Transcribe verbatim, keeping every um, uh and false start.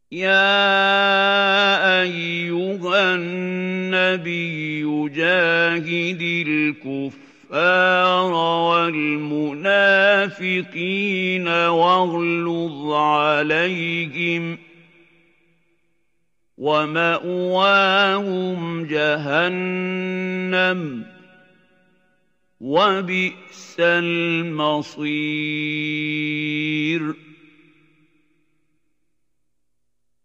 يَا أَيُّهَا النَّبِيُّ جَاهِدِ الْكُفَّارَ وَالْمُنَافِقِينَ وَاغْلُظْ عَلَيْهِمْ ۚ وَمَأْوَاهُمْ جَهَنَّمُ ۖ وَبِئْسَ الْمَصِيرُ